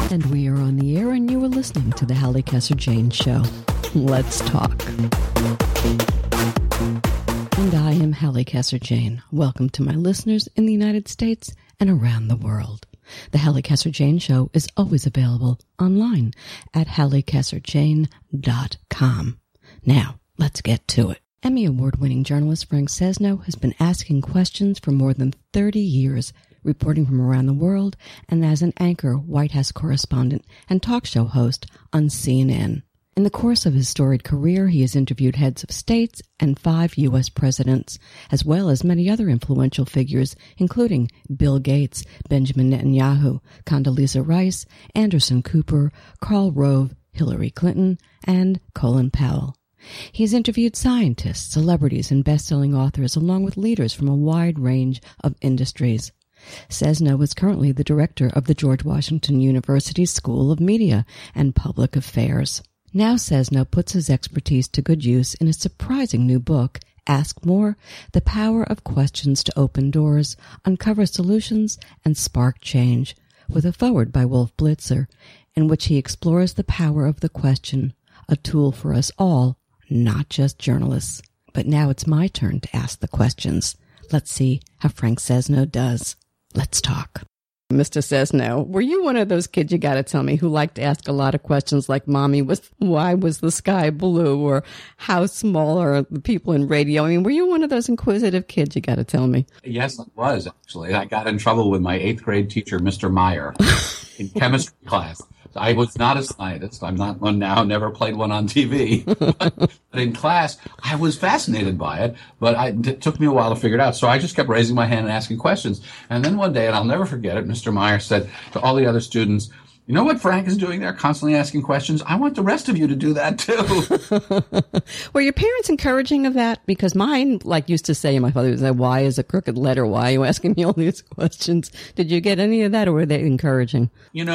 And we are on the air, and you are listening to the Hallie Kessler-Jane Show. Let's talk. And I am Hallie Kessler-Jane. Welcome to my listeners in the United States and around the world. The Hallie Kessler-Jane Show is always available online at HallieKesslerJane.com. Now, let's get to it. Emmy Award-winning journalist Frank Sesno has been asking questions for more than 30 years, reporting from around the world, and as an anchor, White House correspondent, and talk show host on CNN. In the course of his storied career, he has interviewed heads of states and 5 U.S. presidents, as well as many other influential figures, including Bill Gates, Benjamin Netanyahu, Condoleezza Rice, Anderson Cooper, Karl Rove, Hillary Clinton, and Colin Powell. He has interviewed scientists, celebrities, and best-selling authors, along with leaders from a wide range of industries. Sesno is currently the director of the George Washington University School of Media and Public Affairs. Now Sesno puts his expertise to good use in a surprising new book, Ask More, The Power of Questions to Open Doors, Uncover Solutions, and Spark Change, with a foreword by Wolf Blitzer, in which he explores the power of the question, a tool for us all, not just journalists. But now it's my turn to ask the questions. Let's see how Frank Sesno does. Let's talk. Mr. Sesno, were you one of those kids, you got to tell me, who liked to ask a lot of questions like, why was the sky blue? Or how small are the people in radio? I mean, were you one of those inquisitive kids, you got to tell me? Yes, I was, actually. I got in trouble with my 8th grade teacher, Mr. Meyer, in chemistry class. I was not a scientist. I'm not one now, never played one on TV. But in class, I was fascinated by it, but it took me a while to figure it out. So I just kept raising my hand and asking questions. And then one day, and I'll never forget it, Mr. Meyer said to all the other students, "You know what Frank is doing there, constantly asking questions? I want the rest of you to do that too." Were your parents encouraging of that? Because mine, used to say, my father would say, "Why is a crooked letter? Why are you asking me all these questions?" Did you get any of that, or were they encouraging?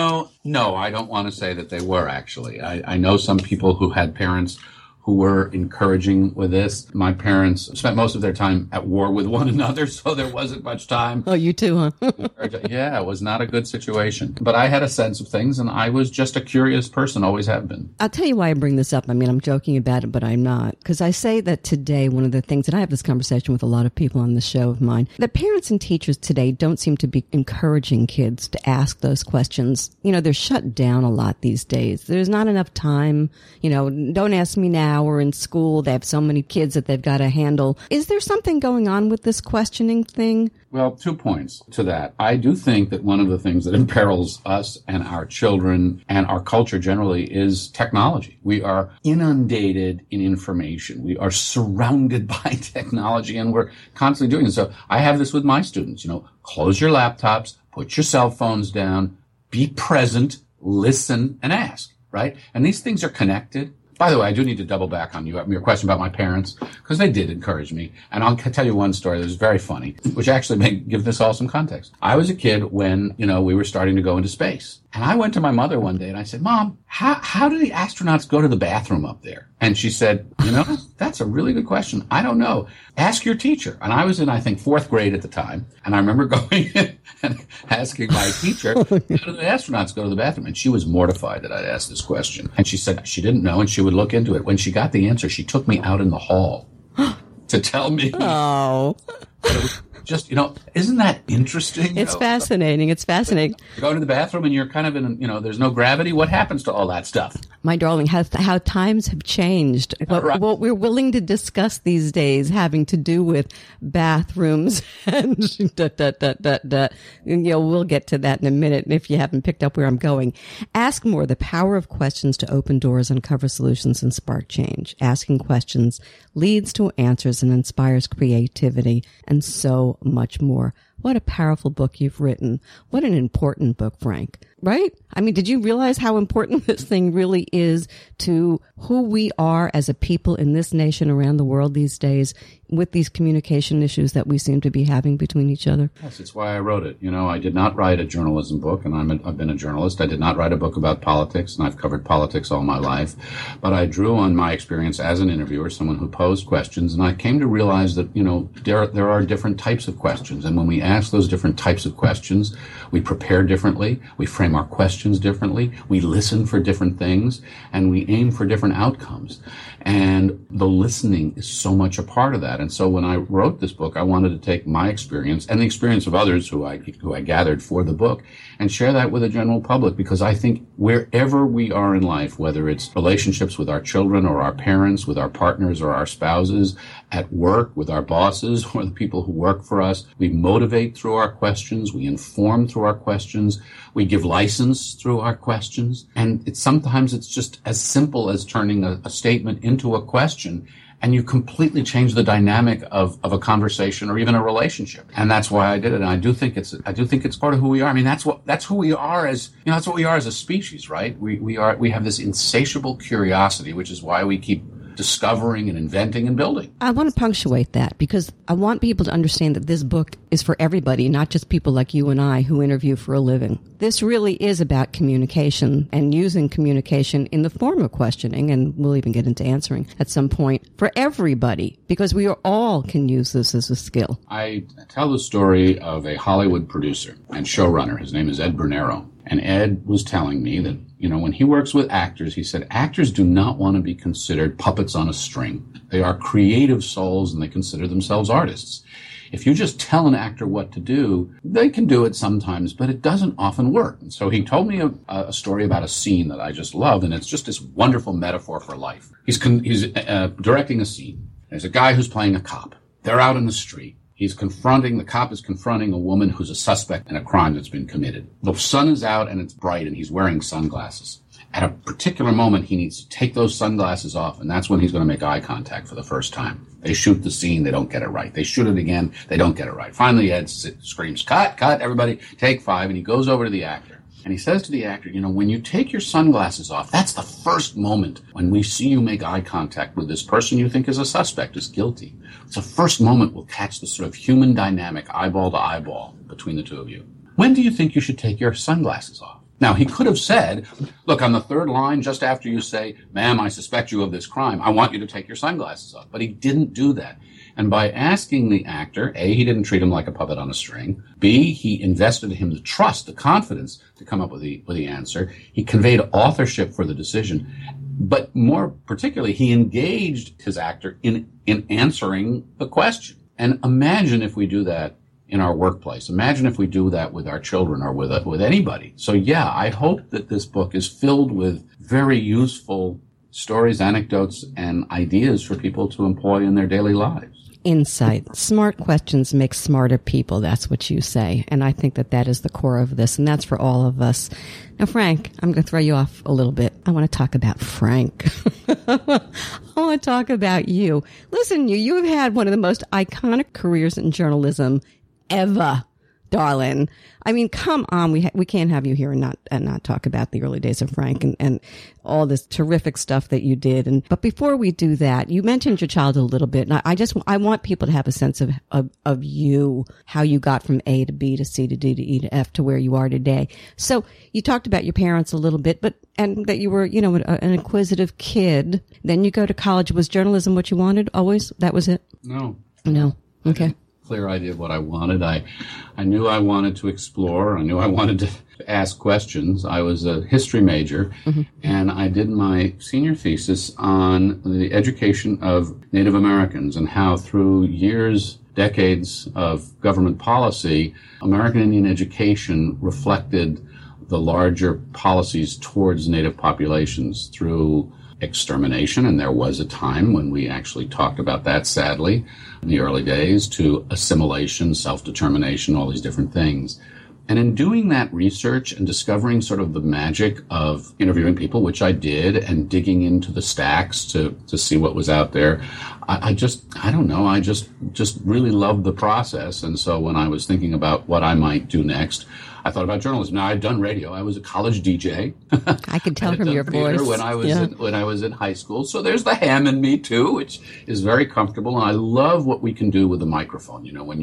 No, I don't want to say that they were, actually. I know some people who had parents who were encouraging with this. My parents spent most of their time at war with one another, so there wasn't much time. Oh, you too, huh? Yeah, it was not a good situation. But I had a sense of things, and I was just a curious person, always have been. I'll tell you why I bring this up. I mean, I'm joking about it, but I'm not. Because I say that today, one of the things, and I have this conversation with a lot of people on the show of mine, that parents and teachers today don't seem to be encouraging kids to ask those questions. They're shut down a lot these days. There's not enough time. Don't ask me now. Or in school, they have so many kids that they've got to handle. Is there something going on with this questioning thing? Well, 2 points to that. I do think that one of the things that imperils us and our children and our culture generally is technology. We are inundated in information. We are surrounded by technology, and we're constantly doing it. So I have this with my students, close your laptops, put your cell phones down, be present, listen, and ask, right? And these things are connected. By the way, I do need to double back on your question about my parents, because they did encourage me. And I'll tell you one story that was very funny, which actually may give this all some context. I was a kid when, we were starting to go into space. And I went to my mother one day and I said, "Mom, how do the astronauts go to the bathroom up there?" And she said, "That's a really good question. I don't know. Ask your teacher." And I was in, I think, 4th grade at the time. And I remember going in and asking my teacher, "How do the astronauts go to the bathroom?" And she was mortified that I'd asked this question. And she said she didn't know and she would look into it. When she got the answer, she took me out in the hall to tell me. Oh. It was just, isn't that interesting? It's fascinating. It's fascinating. You go to the bathroom and you're kind of in, there's no gravity. What happens to all that stuff? My darling, how times have changed. Right. What we're willing to discuss these days having to do with bathrooms and we'll get to that in a minute if you haven't picked up where I'm going. Ask More, The Power of Questions to Open Doors, Uncover Solutions, and Spark Change. Asking questions leads to answers and inspires creativity and so much more. What a powerful book you've written. What an important book, Frank. Right? I mean, did you realize how important this thing really is to who we are as a people in this nation around the world these days? with these communication issues that we seem to be having between each other? Yes, it's why I wrote it. I did not write a journalism book, and I've been a journalist. I did not write a book about politics, and I've covered politics all my life. But I drew on my experience as an interviewer, someone who posed questions, and I came to realize that, there are different types of questions. And when we ask those different types of questions, we prepare differently, we frame our questions differently, we listen for different things, and we aim for different outcomes. And the listening is so much a part of that. And so when I wrote this book, I wanted to take my experience and the experience of others who I gathered for the book and share that with the general public, because I think wherever we are in life, whether it's relationships with our children or our parents, with our partners or our spouses, at work with our bosses or the people who work for us, we motivate through our questions, we inform through our questions, we give license through our questions, and sometimes it's just as simple as turning a statement into a question, and you completely change the dynamic of a conversation or even a relationship. And that's why I did it. And I do think it's part of who we are. I mean, that's who we are that's what we are as a species, right? We have this insatiable curiosity, which is why we keep discovering and inventing and building. I want to punctuate that because I want people to understand that this book is for everybody, not just people like you and I who interview for a living. This really is about communication and using communication in the form of questioning, and we'll even get into answering at some point, for everybody, because we all can use this as a skill. I tell the story of a Hollywood producer and showrunner. His name is Ed Bernero. And Ed was telling me that, when he works with actors, he said, actors do not want to be considered puppets on a string. They are creative souls and they consider themselves artists. If you just tell an actor what to do, they can do it sometimes, but it doesn't often work. And so he told me a story about a scene that I just loved, and it's just this wonderful metaphor for life. He's directing a scene. There's a guy who's playing a cop. They're out in the street. The cop is confronting a woman who's a suspect in a crime that's been committed. The sun is out and it's bright and he's wearing sunglasses. At a particular moment, he needs to take those sunglasses off, and that's when he's going to make eye contact for the first time. They shoot the scene, they don't get it right. They shoot it again, they don't get it right. Finally, Ed screams, cut, everybody, take 5, and he goes over to the actor. And he says to the actor, when you take your sunglasses off, that's the first moment when we see you make eye contact with this person you think is a suspect, is guilty. It's the first moment we'll catch the sort of human dynamic, eyeball to eyeball, between the two of you. When do you think you should take your sunglasses off? Now, he could have said, look, on the third line, just after you say, ma'am, I suspect you of this crime, I want you to take your sunglasses off. But he didn't do that. And by asking the actor, A, he didn't treat him like a puppet on a string. B, he invested in him the trust, the confidence to come up with the answer. He conveyed authorship for the decision. But more particularly, he engaged his actor in answering the question. And imagine if we do that in our workplace. Imagine if we do that with our children or with anybody. So yeah, I hope that this book is filled with very useful stories, anecdotes, and ideas for people to employ in their daily lives. Insight. Smart questions make smarter people. That's what you say. And I think that is the core of this. And that's for all of us. Now, Frank, I'm going to throw you off a little bit. I want to talk about Frank. I want to talk about you. Listen, you have had one of the most iconic careers in journalism ever, darling. I mean, come on. We can't have you here and not talk about the early days of Frank and all this terrific stuff that you did. But before we do that, you mentioned your childhood a little bit. And I want people to have a sense of you, how you got from A to B to C to D to E to F to where you are today. So you talked about your parents a little bit, and that you were, an inquisitive kid. Then you go to college. Was journalism what you wanted always? That was it? No. Okay. Clear idea of what I wanted. I knew I wanted to explore. I knew I wanted to ask questions. I was a history major, and I did my senior thesis on the education of Native Americans and how through decades of government policy, American Indian education reflected the larger policies towards Native populations through extermination, and there was a time when we actually talked about that, sadly, in the early days, to assimilation, self-determination, all these different things. And in doing that research and discovering sort of the magic of interviewing people, which I did, and digging into the stacks to see what was out there, I just really loved the process. And so when I was thinking about what I might do next, I thought about journalism. Now, I'd done radio. I was a college DJ. I could tell from your voice. When I was in high school. So there's the ham in me, too, which is very comfortable. And I love what we can do with the microphone. You know, when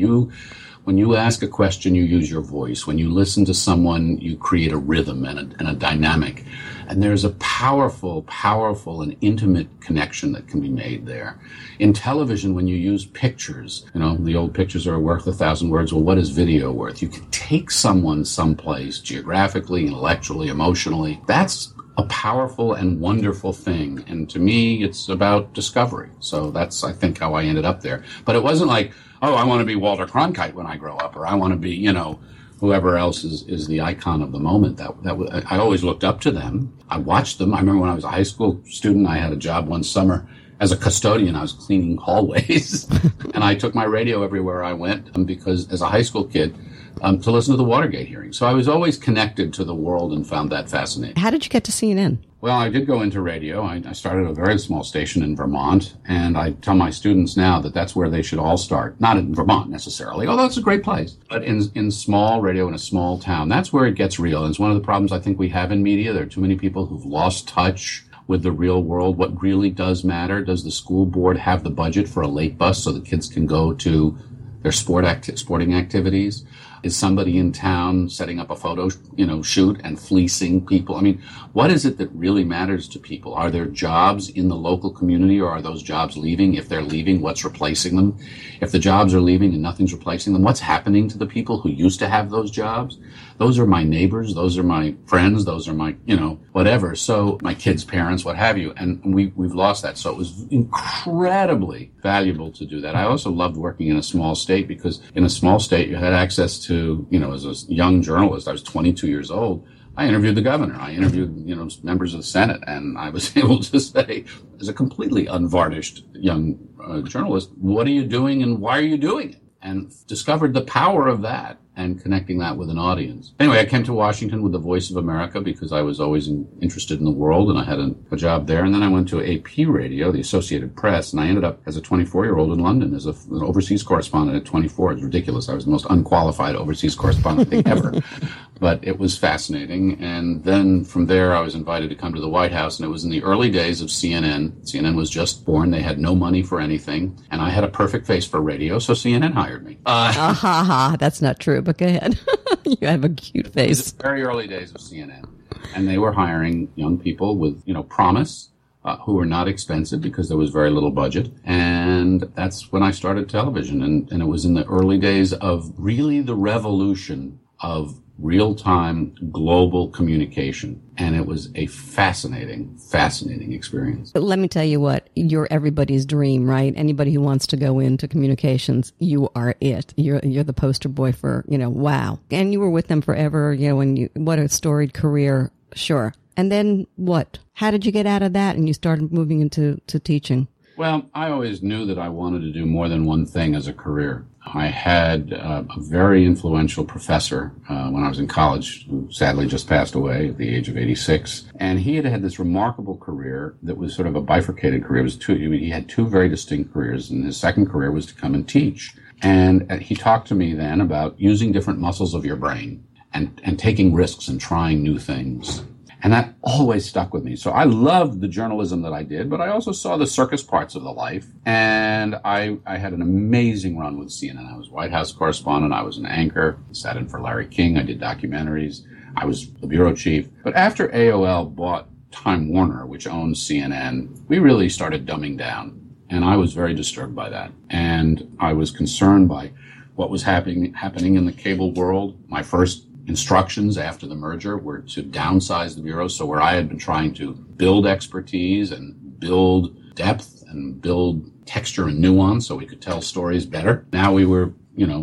you ask a question, you use your voice. When you listen to someone, you create a rhythm and a dynamic. And there's a powerful, powerful and intimate connection that can be made there. In television, when you use pictures, you know, the old pictures are worth 1,000 words. Well, what is video worth? You can take someone someplace geographically, intellectually, emotionally. That's a powerful and wonderful thing. And to me, it's about discovery. So that's, I think, how I ended up there. But it wasn't like, oh, I want to be Walter Cronkite when I grow up, or I want to be, you know, whoever else is the icon of the moment. I always looked up to them. I watched them. I remember when I was a high school student, I had a job one summer as a custodian. I was cleaning hallways, and I took my radio everywhere I went because as a high school kid, to listen to the Watergate hearing. So I was always connected to the world and found that fascinating. How did you get to CNN? Well, I did go into radio. I started a very small station in Vermont, and I tell my students now that that's where they should all start. Not in Vermont necessarily, although it's a great place, but in small radio in a small town. That's where it gets real. And it's one of the problems I think we have in media. There are too many people who've lost touch with the real world. What really does matter? Does the school board have the budget for a late bus so the kids can go to their sporting activities? Is somebody in town setting up a photo, shoot and fleecing people? I mean, what is it that really matters to people? Are there jobs in the local community, or are those jobs leaving? If they're leaving, what's replacing them? If the jobs are leaving and nothing's replacing them, what's happening to the people who used to have those jobs? Those are my neighbors. Those are my friends. Those are my, whatever. So my kids' parents, what have you. And we've lost that. So it was incredibly valuable to do that. I also loved working in a small state because in a small state, you had access to, as a young journalist, I was 22 years old. I interviewed the governor. I interviewed, members of the Senate, and I was able to say, as a completely unvarnished young journalist, what are you doing and why are you doing it? And discovered the power of that and connecting that with an audience. Anyway, I came to Washington with the Voice of America because I was always interested in the world, and I had a job there. And then I went to AP Radio, the Associated Press, and I ended up as a 24-year-old in London as an overseas correspondent at 24. It's ridiculous. I was the most unqualified overseas correspondent thing ever. But it was fascinating. And then from there, I was invited to come to the White House, and it was in the early days of CNN. CNN was just born. They had no money for anything, and I had a perfect face for radio, so CNN hired me. That's not true, but go ahead. You have a cute face. It was the very early days of CNN, and they were hiring young people with, promise, who were not expensive because there was very little budget. And that's when I started television, and it was in the early days of really the revolution of real-time global communication. And it was a fascinating, fascinating experience. But let me tell you what, you're everybody's dream, right? Anybody who wants to go into communications, you are it. You're the poster boy for, wow. And you were with them forever, what a storied career. Sure. And then what? How did you get out of that and you started moving into teaching? Well, I always knew that I wanted to do more than one thing as a career. I had a very influential professor when I was in college, who sadly just passed away at the age of 86. And he had this remarkable career that was sort of a bifurcated career. He had two very distinct careers, and his second career was to come and teach. And he talked to me then about using different muscles of your brain and taking risks and trying new things. And that always stuck with me. So I loved the journalism that I did, but I also saw the circus parts of the life. And I had an amazing run with CNN. I was White House correspondent. I was an anchor. I sat in for Larry King. I did documentaries. I was the bureau chief. But after AOL bought Time Warner, which owns CNN, we really started dumbing down. And I was very disturbed by that. And I was concerned by what was happening in the cable world. My first instructions after the merger were to downsize the bureau. So where I had been trying to build expertise and build depth and build texture and nuance so we could tell stories better, now we were,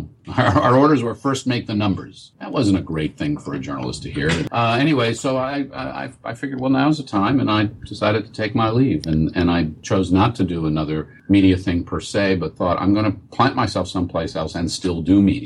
our orders were first make the numbers. That wasn't a great thing for a journalist to hear. Anyway, so I figured, well, now's the time, and I decided to take my leave. And I chose not to do another media thing per se, but thought I'm going to plant myself someplace else and still do media.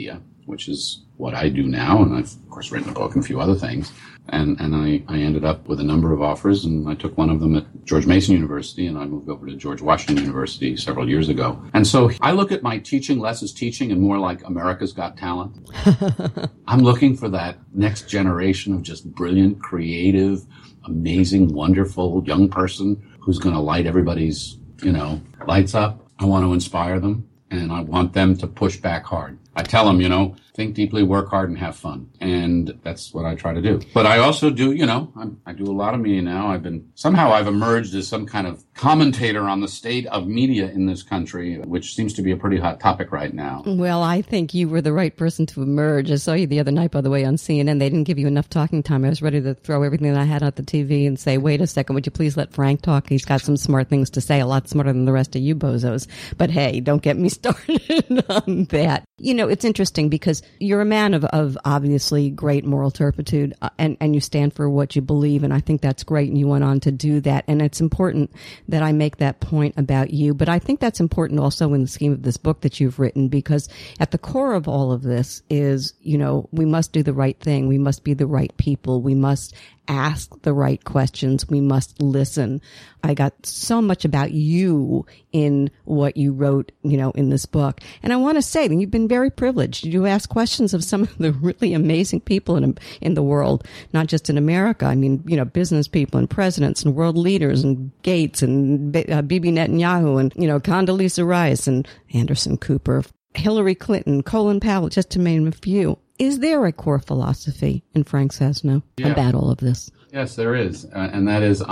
which is what I do now. And I've, of course, written a book and a few other things. And I ended up with a number of offers, and I took one of them at George Mason University, and I moved over to George Washington University several years ago. And so I look at my teaching less as teaching and more like America's Got Talent. I'm looking for that next generation of just brilliant, creative, amazing, wonderful young person who's going to light everybody's, lights up. I want to inspire them, and I want them to push back hard. I tell them, think deeply, work hard, and have fun. And that's what I try to do. But I also do, I do a lot of media now. I've emerged as some kind of commentator on the state of media in this country, which seems to be a pretty hot topic right now. Well, I think you were the right person to emerge. I saw you the other night, by the way, on CNN. They didn't give you enough talking time. I was ready to throw everything that I had at the TV and say, wait a second, would you please let Frank talk? He's got some smart things to say, a lot smarter than the rest of you bozos. But hey, don't get me started on that. It's interesting because you're a man of obviously great moral turpitude, and you stand for what you believe, and I think that's great, and you went on to do that. And it's important that I make that point about you, but I think that's important also in the scheme of this book that you've written, because at the core of all of this is, we must do the right thing. We must be the right people. We must ask the right questions. We must listen. I got so much about you in what you wrote, in this book. And I want to say that you've been very privileged. You ask questions of some of the really amazing people in the world, not just in America. I mean, business people and presidents and world leaders and Gates and Bibi Netanyahu and, Condoleezza Rice and Anderson Cooper, Hillary Clinton, Colin Powell, just to name a few. Is there a core philosophy in Frank Sasno about all of this? Yes, there is. And that is,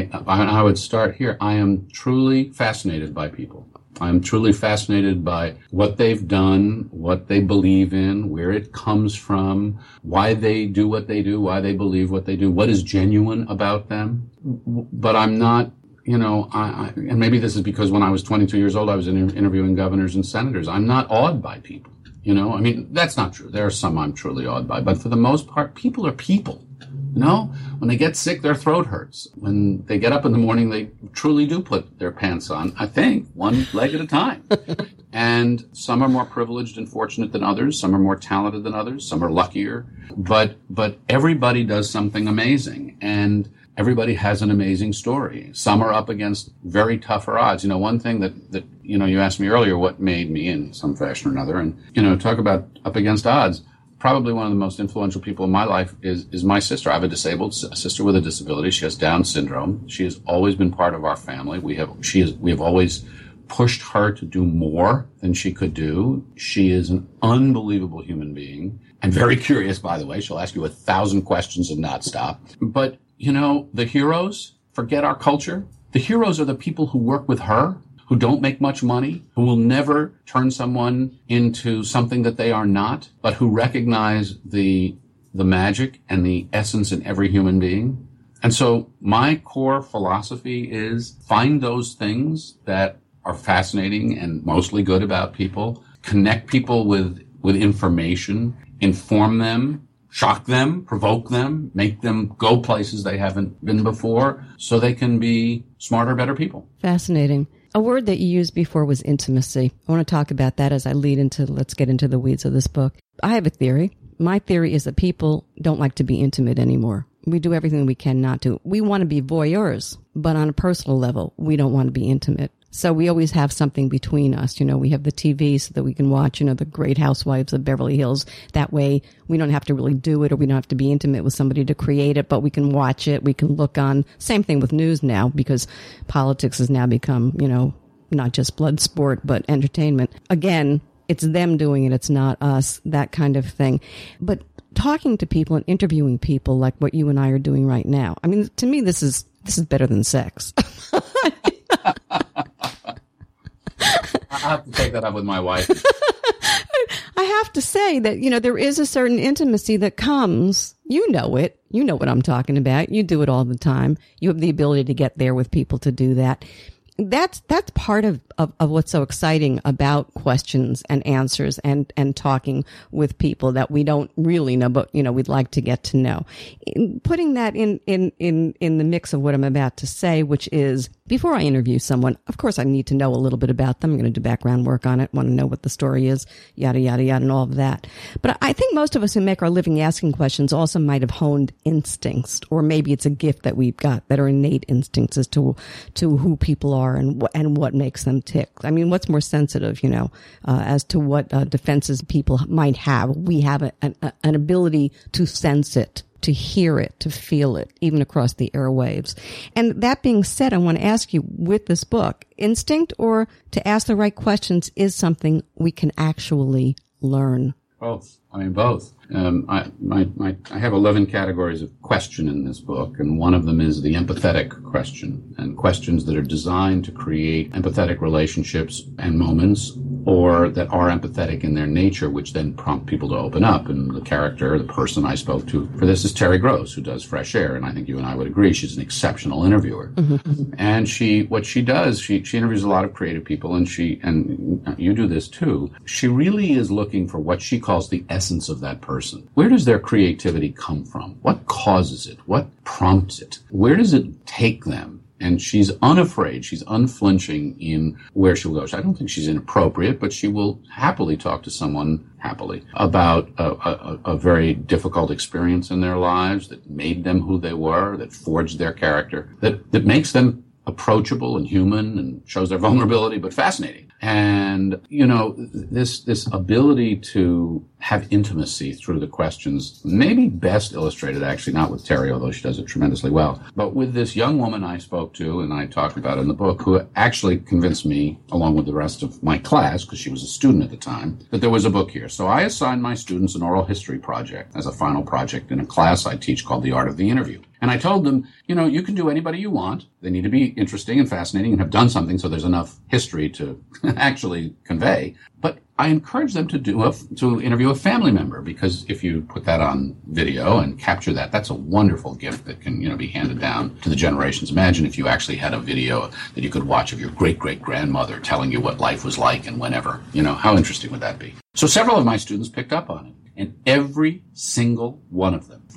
I would start here. I am truly fascinated by people. I'm truly fascinated by what they've done, what they believe in, where it comes from, why they do what they do, why they believe what they do, what is genuine about them. But I'm not, and maybe this is because when I was 22 years old, I was interviewing governors and senators. I'm not awed by people. That's not true. There are some I'm truly awed by, but for the most part, people are people. When they get sick, their throat hurts. When they get up in the morning, they truly do put their pants on, I think, one leg at a time. And some are more privileged and fortunate than others. Some are more talented than others. Some are luckier. But everybody does something amazing. And everybody has an amazing story. Some are up against very tougher odds. One thing that you asked me earlier, what made me in some fashion or another, and, talk about up against odds. Probably one of the most influential people in my life is my sister. I have a sister with a disability. She has Down syndrome. She has always been part of our family. We have always pushed her to do more than she could do. She is an unbelievable human being and very curious, by the way. She'll ask you 1,000 questions and not stop. But, the heroes, forget our culture. The heroes are the people who work with her, who don't make much money, who will never turn someone into something that they are not, but who recognize the magic and the essence in every human being. And so my core philosophy is find those things that are fascinating and mostly good about people, connect people with information, inform them, shock them, provoke them, make them go places they haven't been before so they can be smarter, better people. Fascinating. A word that you used before was intimacy. I want to talk about that as I let's get into the weeds of this book. I have a theory. My theory is that people don't like to be intimate anymore. We do everything we can not to. We want to be voyeurs, but on a personal level, we don't want to be intimate. So we always have something between us. We have the TV so that we can watch, the Great Housewives of Beverly Hills. That way we don't have to really do it, or we don't have to be intimate with somebody to create it, but we can watch it. We can look on. Same thing with news now, because politics has now become, not just blood sport, but entertainment. Again, it's them doing it. It's not us, that kind of thing. But talking to people and interviewing people like what you and I are doing right now. I mean, to me, this is better than sex. I have to take that up with my wife. I have to say that, there is a certain intimacy that comes. You know it. You know what I'm talking about. You do it all the time. You have the ability to get there with people to do that. that's part of what's so exciting about questions and answers and talking with people that we don't really know, but, we'd like to get to know. Putting that in the mix of what I'm about to say, which is, before I interview someone, of course, I need to know a little bit about them. I'm going to do background work on it, want to know what the story is, yada, yada, yada, and all of that. But I think most of us who make our living asking questions also might have honed instincts, or maybe it's a gift that we've got that are innate instincts as to who people are and what makes them tick. I mean, what's more sensitive, as to what defenses people might have. We have an ability to sense it, to hear it, to feel it, even across the airwaves. And that being said, I want to ask you, with this book, instinct or to ask the right questions is something we can actually learn? Both. Both. I have 11 categories of question in this book, and one of them is the empathetic question, and questions that are designed to create empathetic relationships and moments, or that are empathetic in their nature, which then prompt people to open up. And the person I spoke to for this is Terry Gross, who does Fresh Air, and I think you and I would agree she's an exceptional interviewer. Mm-hmm. And what she does, she interviews a lot of creative people, and you do this too. She really is looking for what she calls the essence of that person. Where does their creativity come from? What causes it? What prompts it? Where does it take them? And she's unafraid. She's unflinching in where she'll go. I don't think she's inappropriate, but she will happily talk to someone about a very difficult experience in their lives that made them who they were, that forged their character, that makes them approachable and human and shows their vulnerability, but fascinating. And, this ability to have intimacy through the questions, maybe best illustrated actually not with Terry, although she does it tremendously well, but with this young woman I spoke to and I talked about in the book, who actually convinced me, along with the rest of my class, because she was a student at the time, that there was a book here. So I assigned my students an oral history project as a final project in a class I teach called The Art of the Interview. And I told them, you can do anybody you want. They need to be interesting and fascinating and have done something so there's enough history to actually convey. But I encourage them to interview a family member, because if you put that on video and capture that, that's a wonderful gift that can, be handed down to the generations. Imagine if you actually had a video that you could watch of your great-great-grandmother telling you what life was like and whenever. How interesting would that be? So several of my students picked up on it. And every single one of them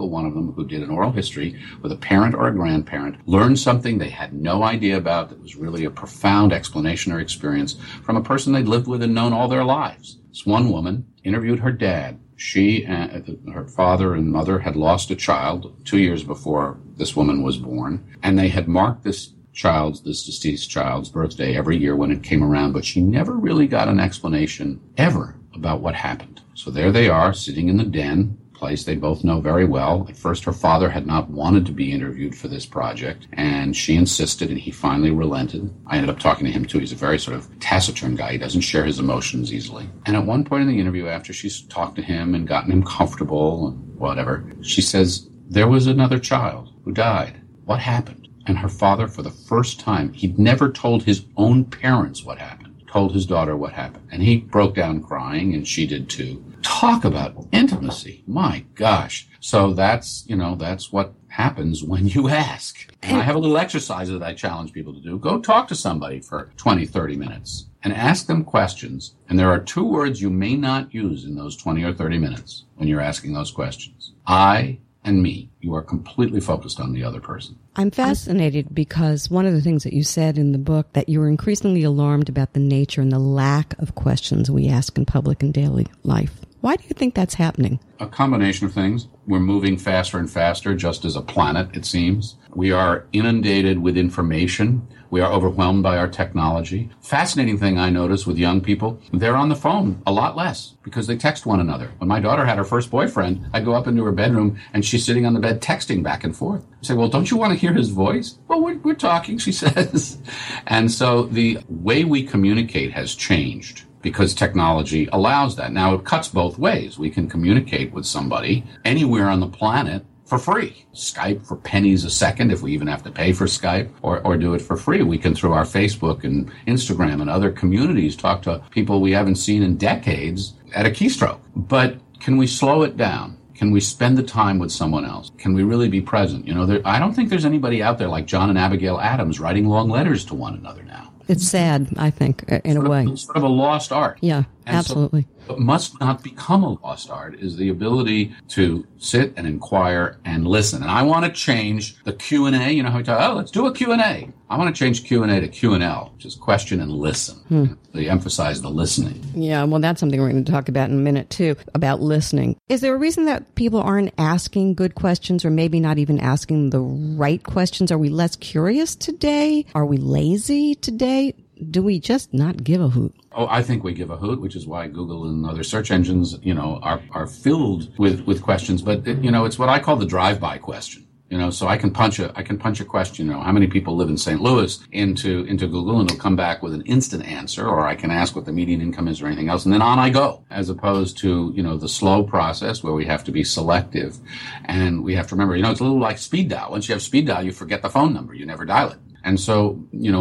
who did an oral history with a parent or a grandparent learned something they had no idea about that was really a profound explanation or experience from a person they'd lived with and known all their lives. This one woman interviewed her dad. She and her father and mother had lost a child 2 years before this woman was born, and they had marked this deceased child's birthday every year when it came around, but she never really got an explanation ever about what happened. So there they are, sitting in the den, place they both know very well. At first, her father had not wanted to be interviewed for this project, and she insisted, and he finally relented. I ended up talking to him, too. He's a very sort of taciturn guy. He doesn't share his emotions easily. And at one point in the interview, after she's talked to him and gotten him comfortable and whatever, she says, there was another child who died. What happened? And her father, for the first time, he'd never told his own parents what happened. Told his daughter what happened. And he broke down crying, and she did too. Talk about intimacy. My gosh. So that's what happens when you ask. And I have a little exercise that I challenge people to do. Go talk to somebody for 20, 30 minutes and ask them questions. And there are 2 words you may not use in those 20 or 30 minutes when you're asking those questions. I and me. You are completely focused on the other person. I'm fascinated because one of the things that you said in the book, that you were increasingly alarmed about the nature and the lack of questions we ask in public and daily life. Why do you think that's happening? A combination of things. We're moving faster and faster, just as a planet, it seems. We are inundated with information. We are overwhelmed by our technology. Fascinating thing I notice with young people, they're on the phone a lot less because they text one another. When my daughter had her first boyfriend, I'd go up into her bedroom and she's sitting on the bed texting back and forth. I say, well, don't you want to hear his voice? Well, we're talking, she says. And so the way we communicate has changed because technology allows that. Now, it cuts both ways. We can communicate with somebody anywhere on the planet for free. Skype for pennies a second, if we even have to pay for Skype, or do it for free. We can, through our Facebook and Instagram and other communities, talk to people we haven't seen in decades at a keystroke. But can we slow it down? Can we spend the time with someone else? Can we really be present? I don't think there's anybody out there like John and Abigail Adams writing long letters to one another now. It's sad, I think, in a way. It's sort of a lost art. Yeah, and absolutely. So what must not become a lost art is the ability to sit and inquire and listen. And I want to change the Q&A. You know how we talk, let's do a Q&A. I want to change Q&A to Q&L, which is question and listen. They emphasize the listening. Yeah, well, that's something we're going to talk about in a minute, too, about listening. Is there a reason that people aren't asking good questions or maybe not even asking the right questions? Are we less curious today? Are we lazy today? Do we just not give a hoot? Oh, I think we give a hoot, which is why Google and other search engines, are filled with questions. But, it's what I call the drive-by question. So I can punch a question, how many people live in St. Louis into Google, and it'll come back with an instant answer, or I can ask what the median income is or anything else, and then on I go, as opposed to, the slow process where we have to be selective. And we have to remember, it's a little like speed dial. Once you have speed dial, you forget the phone number. You never dial it. And so,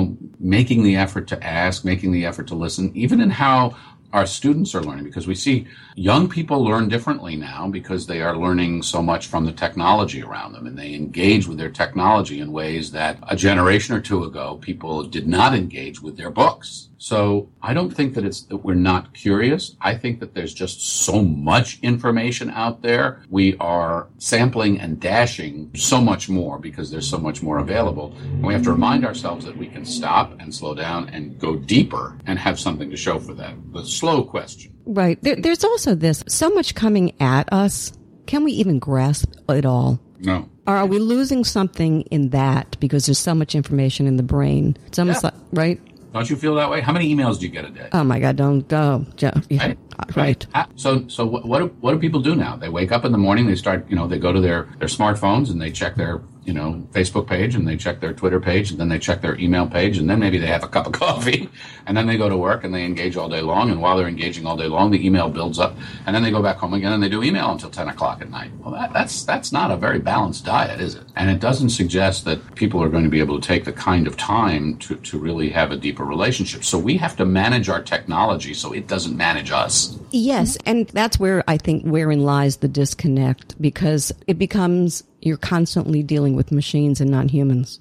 making the effort to ask, making the effort to listen, even in how our students are learning, because we see young people learn differently now because they are learning so much from the technology around them, and they engage with their technology in ways that a generation or two ago people did not engage with their books. So I don't think that we're not curious. I think that there's just so much information out there. We are sampling and dashing so much more because there's so much more available. And we have to remind ourselves that we can stop and slow down and go deeper and have something to show for that. The slow question. Right. There's also so much coming at us. Can we even grasp it all? No. Or are we losing something in that because there's so much information in the brain? It's almost like, right? Don't you feel that way? How many emails do you get a day? Oh my God, don't go. Yeah. Right. So what do people do now? They wake up in the morning, they start, they go to their smartphones and they check their, Facebook page, and they check their Twitter page, and then they check their email page, and then maybe they have a cup of coffee, and then they go to work and they engage all day long. And while they're engaging all day long, the email builds up, and then they go back home again and they do email until 10 o'clock at night. Well, that's not a very balanced diet, is it? And it doesn't suggest that people are going to be able to take the kind of time to really have a deeper relationship. So we have to manage our technology so it doesn't manage us. Yes, and that's where I think wherein lies the disconnect, because it becomes you're constantly dealing with machines and not humans.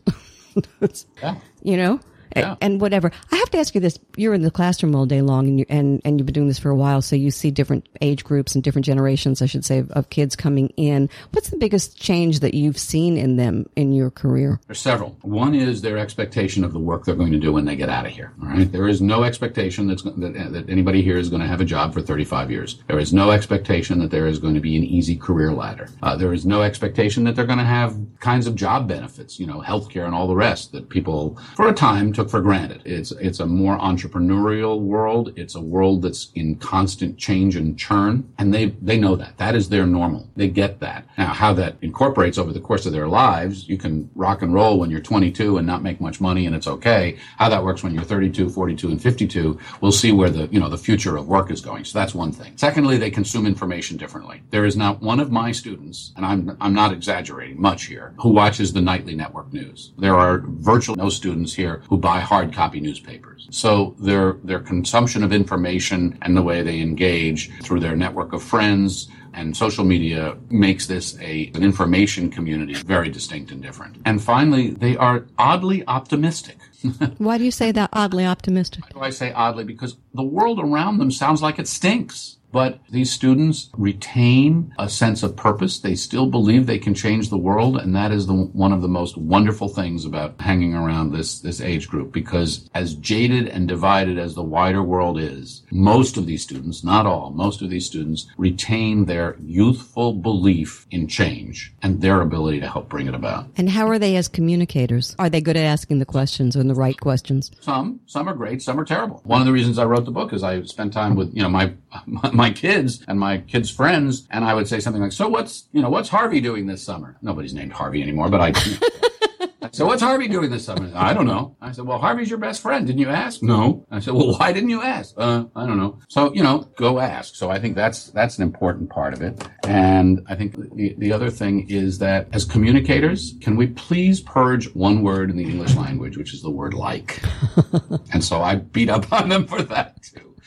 Yeah. Yeah. And whatever. I have to ask you this. You're in the classroom all day long, and you've been doing this for a while, so you see different age groups and different generations, I should say, of kids coming in. What's the biggest change that you've seen in them in your career? There's several. One is their expectation of the work they're going to do when they get out of here. All right. There is no expectation that anybody here is going to have a job for 35 years. There is no expectation that there is going to be an easy career ladder. There is no expectation that they're going to have kinds of job benefits, healthcare and all the rest that people, for a time, took for granted. It's a more entrepreneurial world. It's a world that's in constant change and churn, and they know that. That is their normal. They get that. Now, how that incorporates over the course of their lives, you can rock and roll when you're 22 and not make much money, and it's okay. How that works when you're 32, 42, and 52, we'll see where the future of work is going. So that's one thing. Secondly, they consume information differently. There is not one of my students, and I'm not exaggerating much here, who watches the nightly network news. There are virtually no students here who buy hard copy newspapers. So their consumption of information and the way they engage through their network of friends and social media makes this an information community very distinct and different. And finally, they are oddly optimistic. Why do you say that, oddly optimistic? Why do I say oddly? Because the world around them sounds like it stinks. But these students retain a sense of purpose. They still believe they can change the world, and that is one of the most wonderful things about hanging around this age group, because as jaded and divided as the wider world is, most of these students, not all, most of these students retain their youthful belief in change and their ability to help bring it about. And how are they as communicators? Are they good at asking the questions and the right questions? Some are great, some are terrible. One of the reasons I wrote the book is I spent time with, my kids and my kids' friends, and I would say something like, so what's Harvey doing this summer? Nobody's named Harvey anymore, but I so what's Harvey doing this summer? I don't know. I said, well, Harvey's your best friend. Didn't you ask? No. I said, well, why didn't you ask? I don't know. So, go ask. So I think that's an important part of it. And I think the other thing is that as communicators, can we please purge one word in the English language, which is the word like? And so I beat up on them for that too.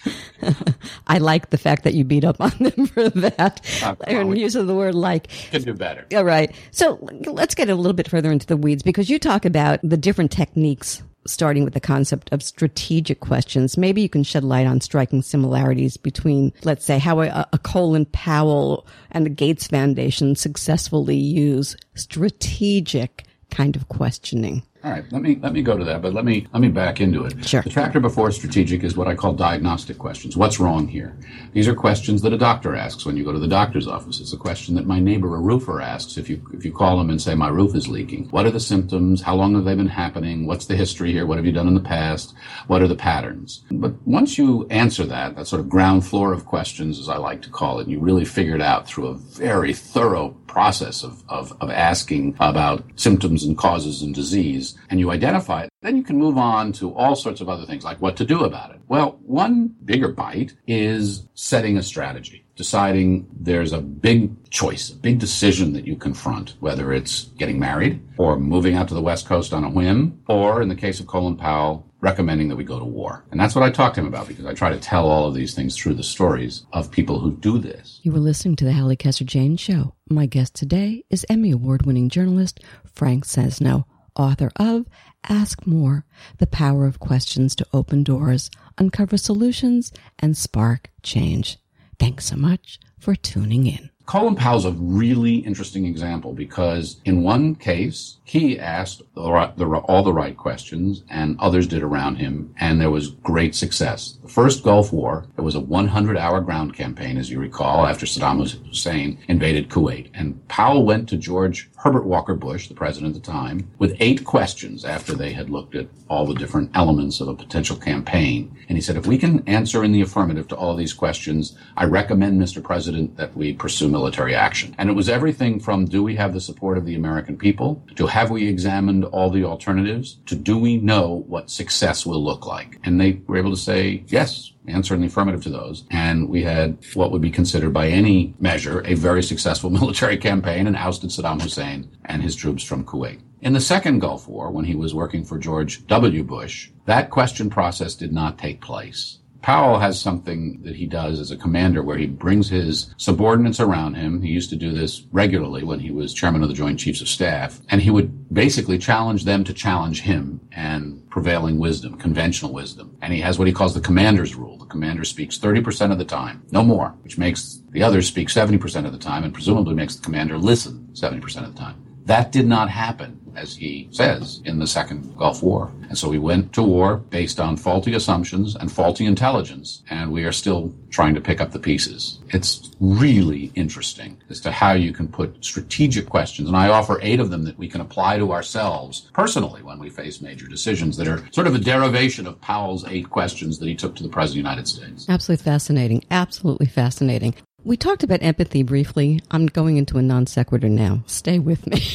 I like the fact that you beat up on them for that. And use of the word like. Could do better. All right. So let's get a little bit further into the weeds, because you talk about the different techniques, starting with the concept of strategic questions. Maybe you can shed light on striking similarities between, let's say, how a Colin Powell and the Gates Foundation successfully use strategic kind of questioning. All right, let me go to that, but let me back into it. Sure. The chapter before strategic is what I call diagnostic questions. What's wrong here? These are questions that a doctor asks when you go to the doctor's office. It's a question that my neighbor, a roofer, asks if you call him and say, my roof is leaking. What are the symptoms? How long have they been happening? What's the history here? What have you done in the past? What are the patterns? But once you answer that sort of ground floor of questions, as I like to call it, and you really figure it out through a very thorough process of asking about symptoms and causes and disease, and you identify it, then you can move on to all sorts of other things, like what to do about it. Well, one bigger bite is setting a strategy, deciding there's a big choice, a big decision that you confront, whether it's getting married or moving out to the West Coast on a whim, or in the case of Colin Powell, recommending that we go to war. And that's what I talked to him about, because I try to tell all of these things through the stories of people who do this. You were listening to the Hallie Kessler-Jane Show. My guest today is Emmy Award-winning journalist Frank Sesno, author of Ask More, The Power of Questions to Open Doors, Uncover Solutions, and Spark Change. Thanks so much for tuning in. Colin Powell's a really interesting example, because in one case, he asked all the right questions and others did around him, and there was great success. The first Gulf War, it was a 100-hour ground campaign, as you recall, after Saddam Hussein invaded Kuwait. And Powell went to George Herbert Walker Bush, the president at the time, with 8 questions after they had looked at all the different elements of a potential campaign. And he said, if we can answer in the affirmative to all these questions, I recommend, Mr. President, that we pursue military action. And it was everything from, do we have the support of the American people, to have we examined all the alternatives, to do we know what success will look like? And they were able to say, yes, answer in the affirmative to those. And we had what would be considered by any measure a very successful military campaign, and ousted Saddam Hussein and his troops from Kuwait. In the second Gulf War, when he was working for George W. Bush, that question process did not take place. Powell has something that he does as a commander where he brings his subordinates around him. He used to do this regularly when he was chairman of the Joint Chiefs of Staff. And he would basically challenge them to challenge him and prevailing wisdom, conventional wisdom. And he has what he calls the commander's rule. The commander speaks 30% of the time, no more, which makes the others speak 70% of the time, and presumably makes the commander listen 70% of the time. That did not happen, as he says, in the second Gulf War. And so we went to war based on faulty assumptions and faulty intelligence, and we are still trying to pick up the pieces. It's really interesting as to how you can put strategic questions, and I offer 8 of them that we can apply to ourselves personally when we face major decisions that are sort of a derivation of Powell's 8 questions that he took to the President of the United States. Absolutely fascinating. Absolutely fascinating. We talked about empathy briefly. I'm going into a non sequitur now. Stay with me.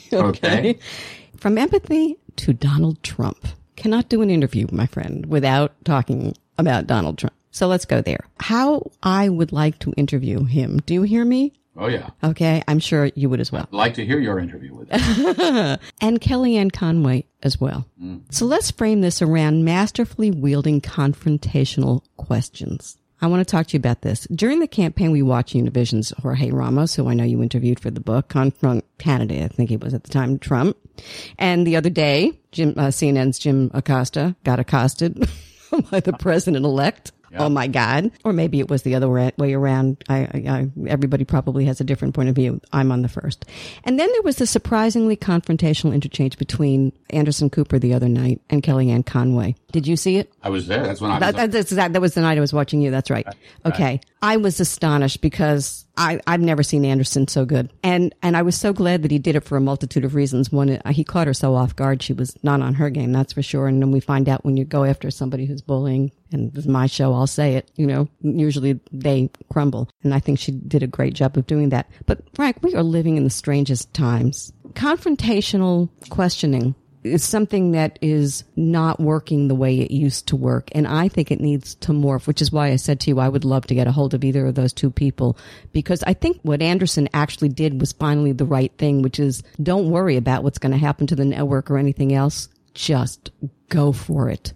Okay. From empathy to Donald Trump. Cannot do an interview, my friend, without talking about Donald Trump. So let's go there. How I would like to interview him. Do you hear me? Oh, yeah. Okay. I'm sure you would as well. I'd like to hear your interview with him. And Kellyanne Conway as well. So let's frame this around masterfully wielding confrontational questions. I want to talk to you about this. During the campaign, we watched Univision's Jorge Ramos, who I know you interviewed for the book, confront candidate, I think he was at the time, Trump. And the other day, CNN's Jim Acosta got accosted by the president-elect. Yeah. Oh, my God. Or maybe it was the other way around. Everybody probably has a different point of view. I'm on the first. And then there was the surprisingly confrontational interchange between Anderson Cooper the other night and Kellyanne Conway. Did you see it? I was there. That's when I was that was the night I was watching you. That's right. Okay. I was astonished because I've never seen Anderson so good. And I was so glad that he did it for a multitude of reasons. One, he caught her so off guard. She was not on her game, that's for sure. And then we find out when you go after somebody who's bullying, and this is my show, I'll say it, usually they crumble. And I think she did a great job of doing that. But Frank, we are living in the strangest times. Confrontational questioning is something that is not working the way it used to work. And I think it needs to morph, which is why I said to you, I would love to get a hold of either of those two people, because I think what Anderson actually did was finally the right thing, which is don't worry about what's going to happen to the network or anything else. Just go for it.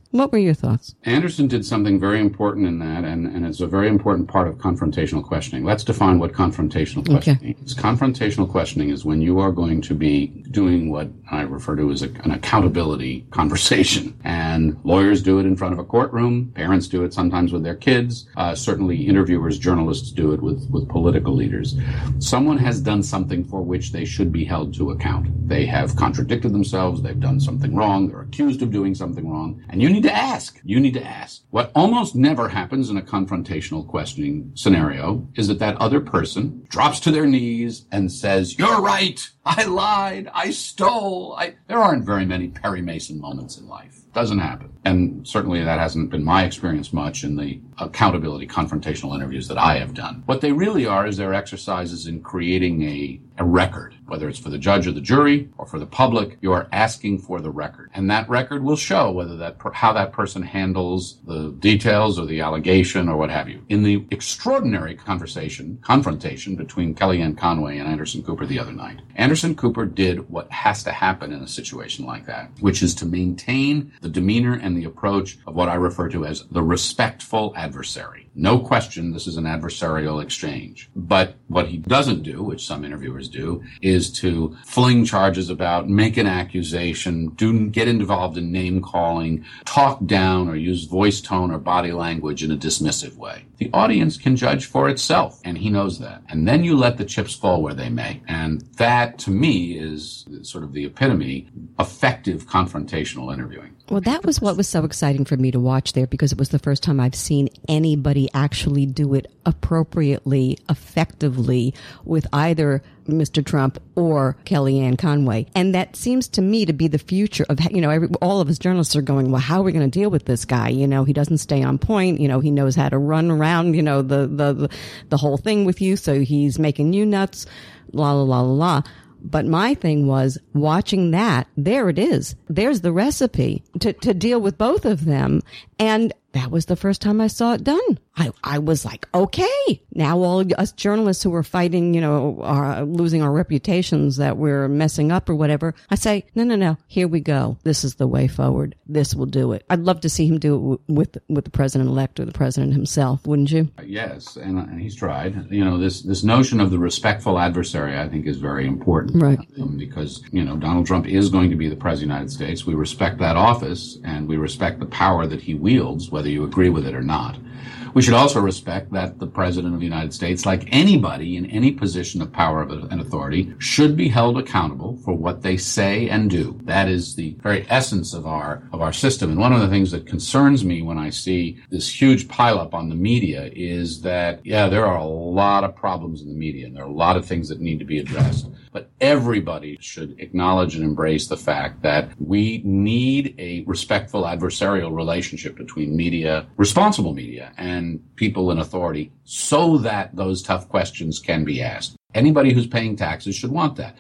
What were your thoughts? Anderson did something very important in that, and it's a very important part of confrontational questioning. Let's define what confrontational questioning is. Confrontational questioning is when you are going to be doing what I refer to as an accountability conversation. And lawyers do it in front of a courtroom. Parents do it sometimes with their kids. Certainly interviewers, journalists do it with political leaders. Someone has done something for which they should be held to account. They have contradicted themselves. They've done something wrong. They're accused of doing something wrong. And you need to ask. You need to ask. What almost never happens in a confrontational questioning scenario is that other person drops to their knees and says, "You're right. I lied. I stole." There aren't very many Perry Mason moments in life. Doesn't happen. And certainly that hasn't been my experience much in the accountability confrontational interviews that I have done. What they really are is they're exercises in creating a record, whether it's for the judge or the jury or for the public. You are asking for the record. And that record will show whether how that person handles the details or the allegation or what have you. In the extraordinary confrontation between Kellyanne Conway and Anderson Cooper the other night, Anderson Cooper did what has to happen in a situation like that, which is to maintain the demeanor and the approach of what I refer to as the respectful adversary. No question, this is an adversarial exchange. But what he doesn't do, which some interviewers do, is to fling charges about, make an accusation, get involved in name calling, talk down or use voice tone or body language in a dismissive way. The audience can judge for itself, and he knows that. And then you let the chips fall where they may. And that, to me, is sort of the epitome of effective confrontational interviewing. Well, that was what was so exciting for me to watch there, because it was the first time I've seen anybody actually do it appropriately, effectively, with either Mr. Trump or Kellyanne Conway. And that seems to me to be the future of, all of us journalists are going, well, how are we going to deal with this guy? He doesn't stay on point. He knows how to run around, the whole thing with you. So he's making you nuts, la, la, la, la, la. But my thing was watching that. There it is. There's the recipe to deal with both of them. And that was the first time I saw it done. I was like, okay, now all us journalists who are fighting, are losing our reputations that we're messing up or whatever. I say, no, here we go. This is the way forward. This will do it. I'd love to see him do it with the president-elect or the president himself, wouldn't you? Yes, and he's tried. This notion of the respectful adversary, I think, is very important. Right. Because, Donald Trump is going to be the president of the United States. We respect that office, and we respect the power that he wields, whether you agree with it or not. We should also respect that the President of the United States, like anybody in any position of power and authority, should be held accountable for what they say and do. That is the very essence of our system. And one of the things that concerns me when I see this huge pileup on the media is that, there are a lot of problems in the media, and there are a lot of things that need to be addressed. But everybody should acknowledge and embrace the fact that we need a respectful adversarial relationship between media, responsible media, and people in authority, so that those tough questions can be asked. Anybody who's paying taxes should want that.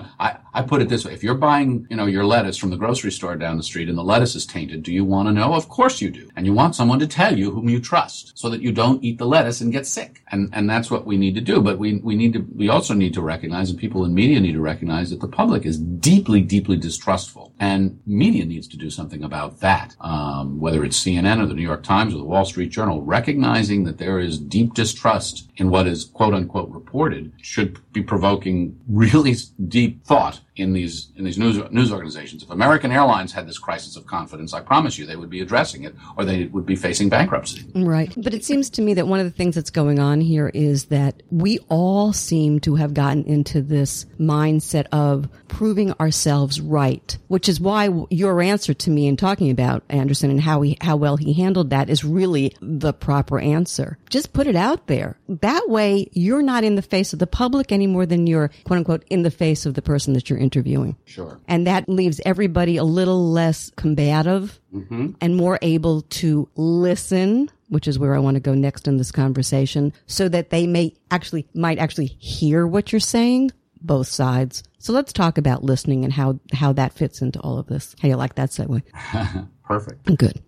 I put it this way. If you're buying, your lettuce from the grocery store down the street and the lettuce is tainted, do you want to know? Of course you do. And you want someone to tell you whom you trust so that you don't eat the lettuce and get sick. And that's what we need to do. But we also need to recognize, and people in media need to recognize, that the public is deeply, deeply distrustful. And media needs to do something about that. Whether it's CNN or the New York Times or the Wall Street Journal, recognizing that there is deep distrust in what is quote unquote reported should be provoking really deep thought in these news organizations. If American Airlines had this crisis of confidence, I promise you they would be addressing it, or they would be facing bankruptcy. Right. But it seems to me that one of the things that's going on here is that we all seem to have gotten into this mindset of proving ourselves right, which is why your answer to me in talking about Anderson and how well he handled that is really the proper answer. Just put it out there. That way you're not in the face of the public any more than you're, quote unquote, in the face of the person that you're interviewing. Sure. And that leaves everybody a little less combative and more able to listen, which is where I want to go next in this conversation, so that they might actually hear what you're saying, both sides. So let's talk about listening and how that fits into all of this. How you like that segue? Perfect. Good.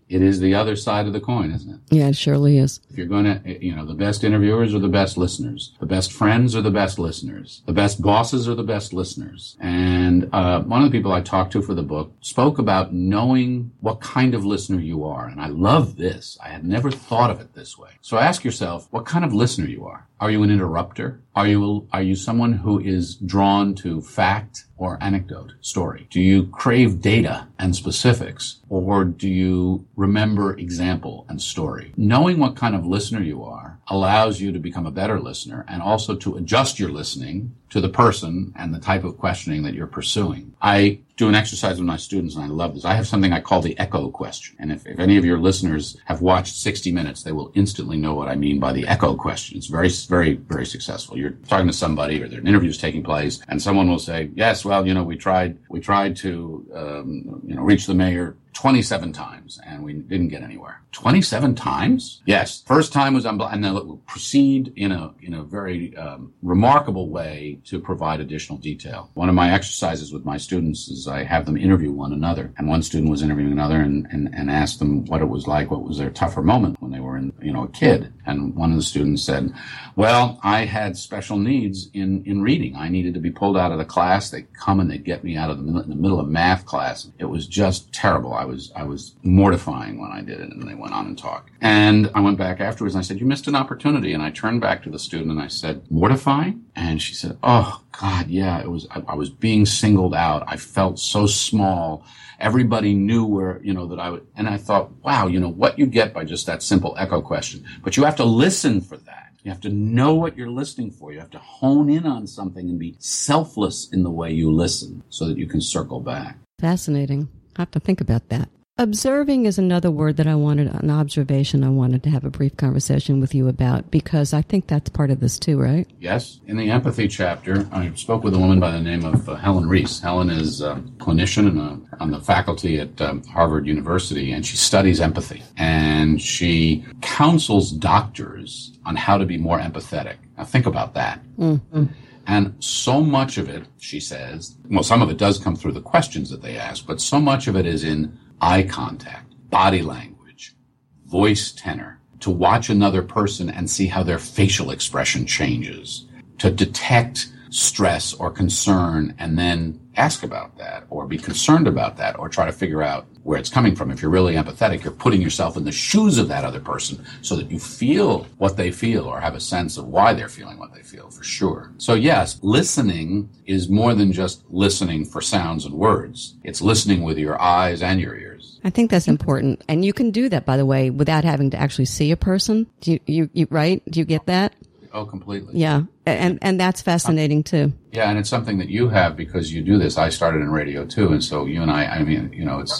It is the other side of the coin, isn't it? Yeah, it surely is. If you're going to, the best interviewers are the best listeners. The best friends are the best listeners. The best bosses are the best listeners. And one of the people I talked to for the book spoke about knowing what kind of listener you are. And I love this. I had never thought of it this way. So ask yourself what kind of listener you are. Are you an interrupter? Are you someone who is drawn to fact or anecdote, story? Do you crave data and specifics, or do you remember example and story? Knowing what kind of listener you are allows you to become a better listener and also to adjust your listening to the person and the type of questioning that you're pursuing. I do an exercise with my students, and I love this. I have something I call the echo question. And if any of your listeners have watched 60 Minutes, they will instantly know what I mean by the echo question. It's very, very, very successful. You're talking to somebody, or an interview's taking place, and someone will say, yes, well, we tried to, reach the mayor 27 times, and we didn't get anywhere. 27 times? Yes. First time was and then we'll proceed in a very remarkable way to provide additional detail. One of my exercises with my students is I have them interview one another, and one student was interviewing another and asked them what it was like, what was their tougher moment when they were a kid. And one of the students said, well, I had special needs in reading. I needed to be pulled out of the class. They'd come and they'd get me out of in the middle of math class. It was just terrible. I was mortifying when I did it, and they went on and talked. And I went back afterwards and I said, you missed an opportunity. And I turned back to the student and I said, mortifying? And she said, oh God, yeah, it was, I was being singled out. I felt so small. Everybody knew where, that I would, and I thought, wow, what you get by just that simple echo question. But you have to listen for that. You have to know what you're listening for. You have to hone in on something and be selfless in the way you listen so that you can circle back. Fascinating. I have to think about that. Observing is another word that an observation I wanted to have a brief conversation with you about, because I think that's part of this too, right? Yes. In the empathy chapter, I spoke with a woman by the name of Helen Reese. Helen is a clinician on the faculty at Harvard University, and she studies empathy. And she counsels doctors on how to be more empathetic. Now think about that. Mm-hmm. And so much of it, she says, well, some of it does come through the questions that they ask, but so much of it is in eye contact, body language, voice tenor, to watch another person and see how their facial expression changes, to detect stress or concern and then ask about that or be concerned about that or try to figure out where it's coming from. If you're really empathetic, you're putting yourself in the shoes of that other person so that you feel what they feel or have a sense of why they're feeling what they feel, for sure. So yes, listening is more than just listening for sounds and words. It's listening with your eyes and your ears. I think that's important. And you can do that, by the way, without having to actually see a person. Do you right? Do you get that? Oh, completely. Yeah. And that's fascinating too. Yeah. And it's something that you have because you do this. I started in radio too. And so you and I mean,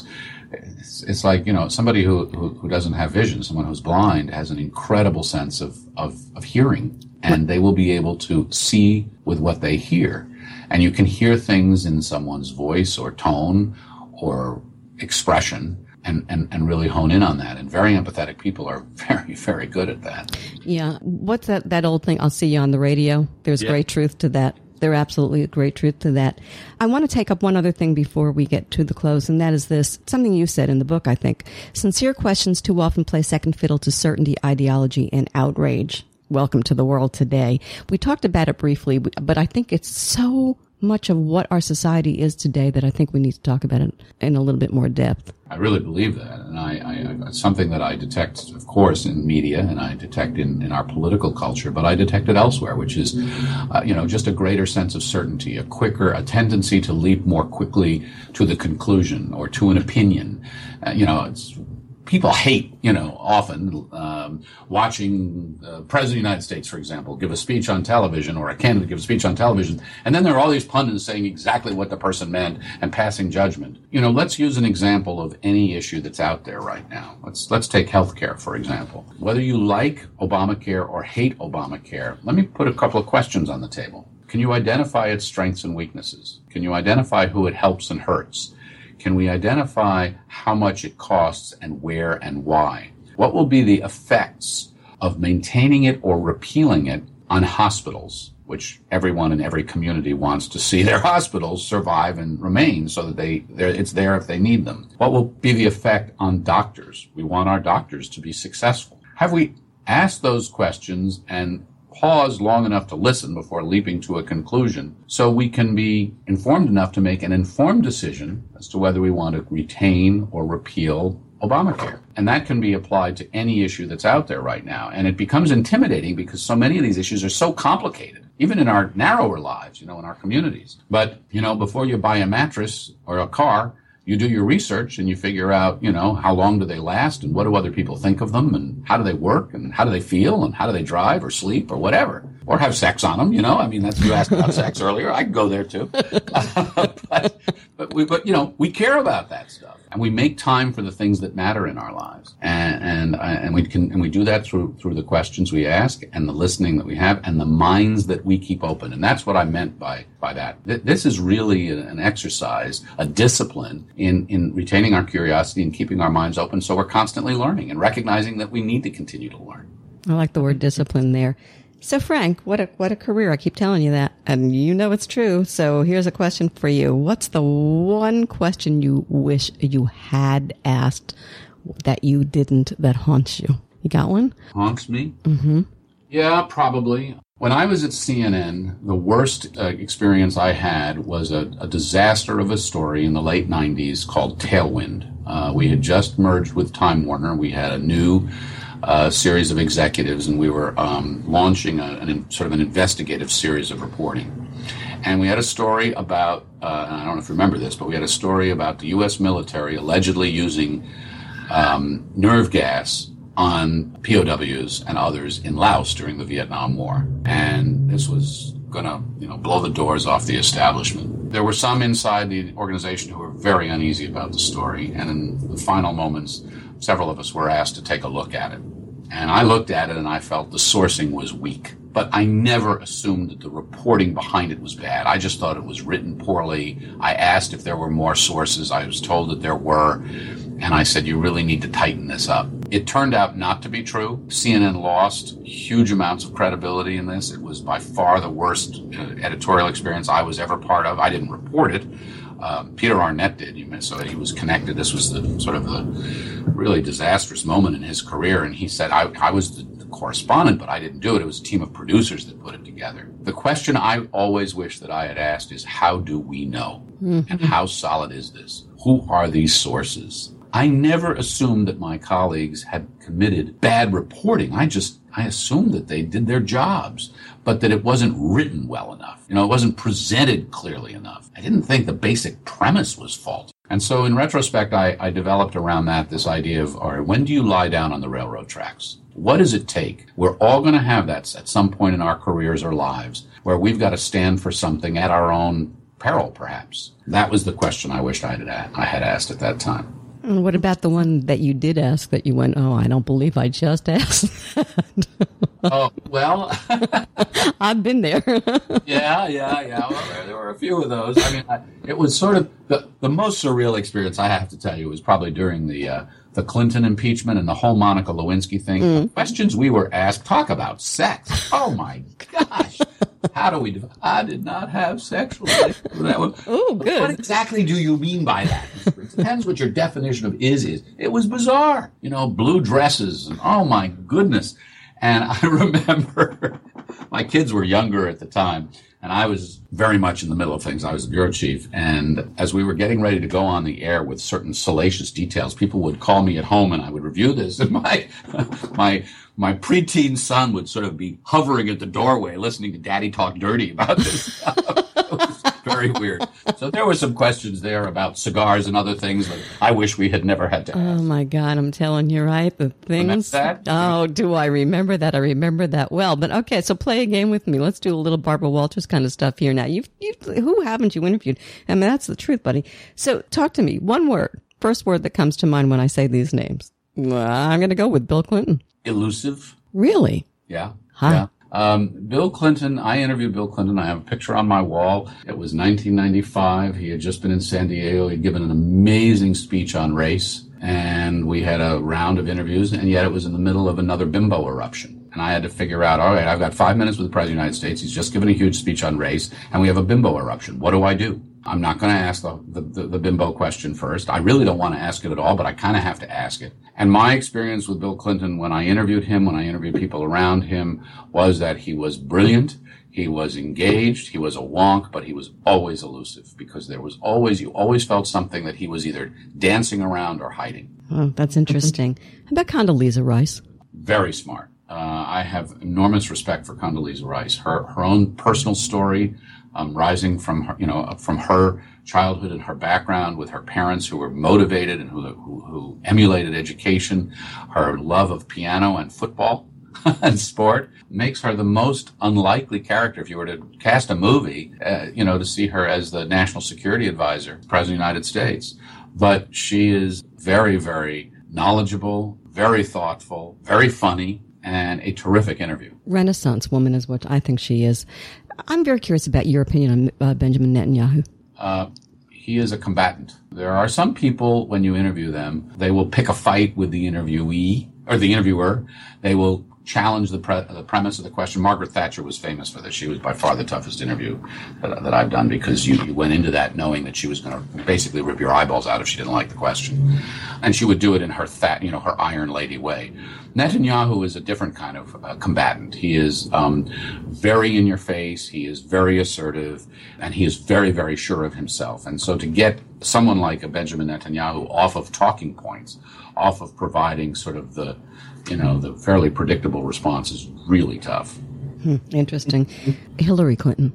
it's like, somebody who doesn't have vision, someone who's blind has an incredible sense of hearing, and they will be able to see with what they hear. And you can hear things in someone's voice or tone or expression and really hone in on that. And very empathetic people are very, very good at that. Yeah. What's that old thing? I'll see you on the radio. There's great truth to that. There's absolutely a great truth to that. I want to take up one other thing before we get to the close, and that is this, something you said in the book, I think. Sincere questions too often play second fiddle to certainty, ideology, and outrage. Welcome to the world today. We talked about it briefly, but I think it's so much of what our society is today that I think we need to talk about it in a little bit more depth. I really believe that. And it's something that I detect, of course, in media, and I detect in our political culture, but I detect it elsewhere, which is, just a greater sense of certainty, a tendency to leap more quickly to the conclusion or to an opinion. People hate, often watching the President of the United States, for example, give a speech on television, or a candidate give a speech on television, and then there are all these pundits saying exactly what the person meant and passing judgment. Let's use an example of any issue that's out there right now. Let's take healthcare, for example. Whether you like Obamacare or hate Obamacare, let me put a couple of questions on the table. Can you identify its strengths and weaknesses? Can you identify who it helps and hurts? Can we identify how much it costs and where and why? What will be the effects of maintaining it or repealing it on hospitals, which everyone in every community wants to see their hospitals survive and remain so that it's there if they need them. What will be the effect on doctors? We want our doctors to be successful. Have we asked those questions and pause long enough to listen before leaping to a conclusion so we can be informed enough to make an informed decision as to whether we want to retain or repeal Obamacare? And that can be applied to any issue that's out there right now. And it becomes intimidating because so many of these issues are so complicated, even in our narrower lives, in our communities. But, before you buy a mattress or a car, you do your research and you figure out, how long do they last and what do other people think of them and how do they work and how do they feel and how do they drive or sleep or whatever, or have sex on them, that's, you asked about sex earlier. I can go there too. But we care about that stuff and we make time for the things that matter in our lives. And we do that through the questions we ask and the listening that we have and the minds that we keep open. And that's what I meant by that. This is really an exercise, a discipline in retaining our curiosity and keeping our minds open so we're constantly learning and recognizing that we need to continue to learn. I like the word discipline there. So Frank, what a career. I keep telling you that. And it's true. So here's a question for you. What's the one question you wish you had asked that you didn't, that haunts you? You got one? Haunts me? Mm-hmm. Yeah, probably. When I was at CNN, the worst experience I had was a disaster of a story in the late 90s called Tailwind. We had just merged with Time Warner. We had a new series of executives, and we were launching sort of an investigative series of reporting. And we had a story about, and I don't know if you remember this, but we had a story about the U.S. military allegedly using nerve gas on POWs and others in Laos during the Vietnam War. And this was going to, blow the doors off the establishment. There were some inside the organization who were very uneasy about the story. And in the final moments, several of us were asked to take a look at it. And I looked at it and I felt the sourcing was weak. But I never assumed that the reporting behind it was bad. I just thought it was written poorly. I asked if there were more sources. I was told that there were. And I said, you really need to tighten this up. It turned out not to be true. CNN lost huge amounts of credibility in this. It was by far the worst editorial experience I was ever part of. I didn't report it. Peter Arnett did, so he was connected. This was the sort of the really disastrous moment in his career. And he said, I was the correspondent, but I didn't do it. It was a team of producers that put it together. The question I always wish that I had asked is, how do we know? Mm-hmm. And how solid is this? Who are these sources? I never assumed that my colleagues had committed bad reporting. I assumed that they did their jobs, but that it wasn't written well enough. It wasn't presented clearly enough. I didn't think the basic premise was faulty. And so in retrospect, I developed around that this idea of, all right, when do you lie down on the railroad tracks? What does it take? We're all going to have that at some point in our careers or lives where we've got to stand for something at our own peril, perhaps. That was the question I wished I had asked at that time. And what about the one that you did ask that you went, I don't believe I just asked that? Oh, well. I've been there. Yeah. Well, there were a few of those. I mean, it was sort of the most surreal experience, I have to tell you, was probably during the Clinton impeachment and the whole Monica Lewinsky thing. Mm. The questions we were asked, talk about sex. Oh, my gosh. How do we I did not have sexual relations. Oh, good. What exactly do you mean by that? It depends what your definition of is. It was bizarre. Blue dresses. And, oh, my goodness. And I remember my kids were younger at the time, and I was very much in the middle of things. I was the bureau chief. And as we were getting ready to go on the air with certain salacious details, people would call me at home and I would review this. And my preteen son would sort of be hovering at the doorway listening to Daddy talk dirty about this. It was very weird. So there were some questions there about cigars and other things that I wish we had never had to ask. Oh, my God. I'm telling you, right? The things. Remember that? Oh, do I remember that? I remember that well. But okay, so play a game with me. Let's do a little Barbara Walters kind of stuff here now. Who haven't you interviewed? I mean, that's the truth, buddy. So talk to me. One word. First word that comes to mind when I say these names. I'm going to go with Bill Clinton. Elusive. Really? Yeah. Huh. Yeah. Bill Clinton, I interviewed Bill Clinton. I have a picture on my wall. It was 1995. He had just been in San Diego. He'd given an amazing speech on race. And we had a round of interviews, and yet it was in the middle of another bimbo eruption. And I had to figure out, all right, I've got 5 minutes with the President of the United States. He's just given a huge speech on race, and we have a bimbo eruption. What do I do? I'm not going to ask the bimbo question first. I really don't want to ask it at all, but I kind of have to ask it. And my experience with Bill Clinton when I interviewed him, when I interviewed people around him, was that he was brilliant. He was engaged. He was a wonk, but he was always elusive because you always felt something that he was either dancing around or hiding. Oh, that's interesting. How about Condoleezza Rice? Very smart. I have enormous respect for Condoleezza Rice. Her own personal story, rising from her childhood and her background with her parents who were motivated and who emulated education, her love of piano and football and sport makes her the most unlikely character. If you were to cast a movie, to see her as the national security advisor, President of the United States. But she is very, very knowledgeable, very thoughtful, very funny, and a terrific interview. Renaissance woman is what I think she is. I'm very curious about your opinion on Benjamin Netanyahu. He is a combatant. There are some people, when you interview them, they will pick a fight with the interviewee or the interviewer. They will challenge the premise of the question. Margaret Thatcher was famous for this. She was by far the toughest interview that I've done because you went into that knowing that she was going to basically rip your eyeballs out if she didn't like the question. And she would do it in her her Iron Lady way. Netanyahu is a different kind of combatant. He is very in your face. He is very assertive, and he is very, very sure of himself. And so to get someone like a Benjamin Netanyahu off of talking points, off of providing sort of the fairly predictable response is really tough. Interesting. Hillary Clinton.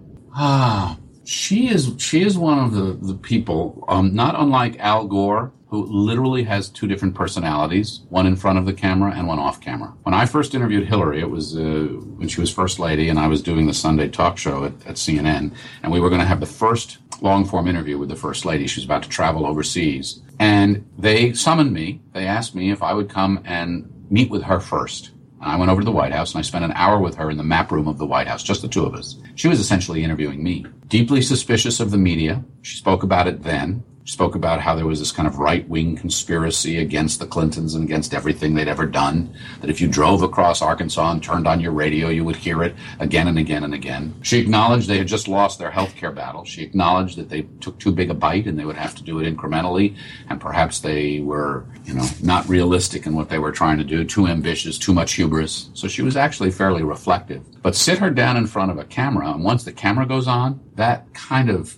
She is one of the people, not unlike Al Gore, who literally has two different personalities, one in front of the camera and one off camera. When I first interviewed Hillary, it was when she was First Lady, and I was doing the Sunday talk show at CNN, and we were going to have the first long-form interview with the First Lady. She was about to travel overseas. And they summoned me. They asked me if I would come and meet with her first. And I went over to the White House, and I spent an hour with her in the map room of the White House, just the two of us. She was essentially interviewing me. Deeply suspicious of the media. She spoke about it then. She spoke about how there was this kind of right-wing conspiracy against the Clintons and against everything they'd ever done, that if you drove across Arkansas and turned on your radio, you would hear it again and again and again. She acknowledged they had just lost their health care battle. She acknowledged that they took too big a bite and they would have to do it incrementally, and perhaps they were, not realistic in what they were trying to do, too ambitious, too much hubris. So she was actually fairly reflective. But sit her down in front of a camera, and once the camera goes on, that kind of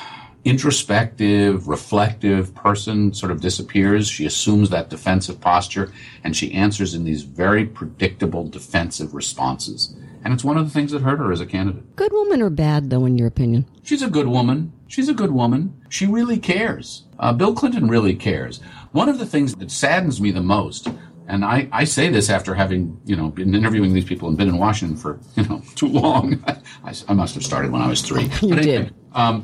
introspective, reflective person sort of disappears. She assumes that defensive posture, and she answers in these very predictable defensive responses. And it's one of the things that hurt her as a candidate. Good woman or bad, though, in your opinion? She's a good woman. She's a good woman. She really cares. Bill Clinton really cares. One of the things that saddens me the most, and I say this after having, been interviewing these people and been in Washington for, too long. I must have started when I was 3. You did.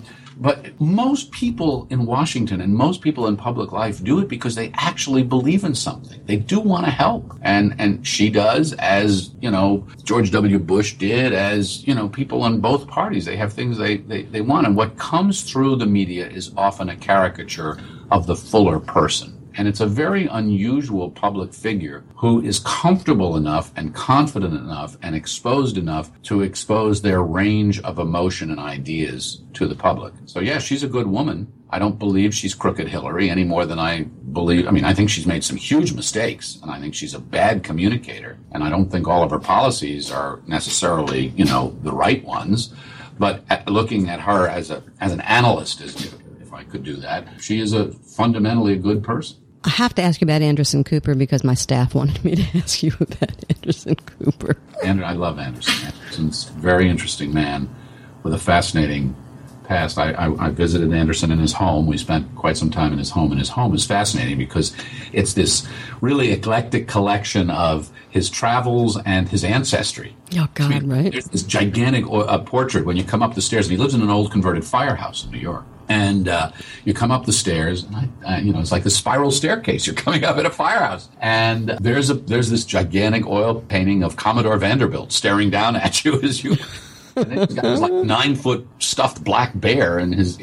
But most people in Washington and most people in public life do it because they actually believe in something. They do want to help. And she does, as, George W. Bush did, as, people in both parties. They have things they want. And what comes through the media is often a caricature of the fuller person. And it's a very unusual public figure who is comfortable enough and confident enough and exposed enough to expose their range of emotion and ideas to the public. So, yeah, she's a good woman. I don't believe she's crooked Hillary any more than I believe. I mean, I think she's made some huge mistakes, and I think she's a bad communicator. And I don't think all of her policies are necessarily, the right ones. But looking at her as an analyst, if I could do that, she is fundamentally a good person. I have to ask you about Anderson Cooper because my staff wanted me to ask you about Anderson Cooper. And I love Anderson. Anderson's a very interesting man with a fascinating past. I visited Anderson in his home. We spent quite some time in his home, and his home is fascinating because it's this really eclectic collection of his travels and his ancestry. Oh, God, right? There's this gigantic portrait when you come up the stairs, and he lives in an old converted firehouse in New York. And you come up the stairs, and it's like the spiral staircase. You're coming up at a firehouse, and there's this gigantic oil painting of Commodore Vanderbilt staring down at you as you And then he's got this like 9-foot stuffed black bear in his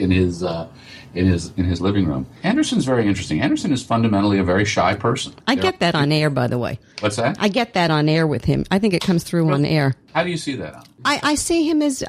living room. Anderson's very interesting. Anderson is fundamentally a very shy person. I get that on air, by the way. What's that? I get that on air with him. I think it comes through on air. How do you see that? I see him as